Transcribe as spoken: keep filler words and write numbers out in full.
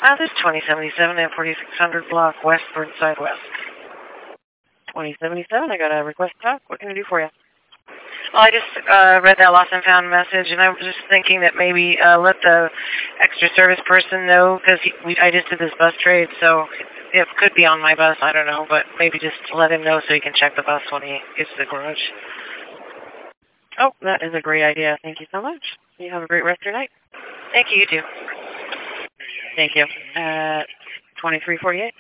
Uh, this is twenty seventy-seven and forty-six hundred block West Burnside West. twenty seventy-seven, I got a request talk. What can I do for you? Well, I just uh, read that lost and found message, and I was just thinking that maybe uh, let the extra service person know, because I just did this bus trade, so it could be on my bus, I don't know, but maybe just let him know so he can check the bus when he gets to the garage. Oh, that is a great idea. Thank you so much. You have a great rest of your night. Thank you, you too. Thank you. Uh, twenty-three forty-eight.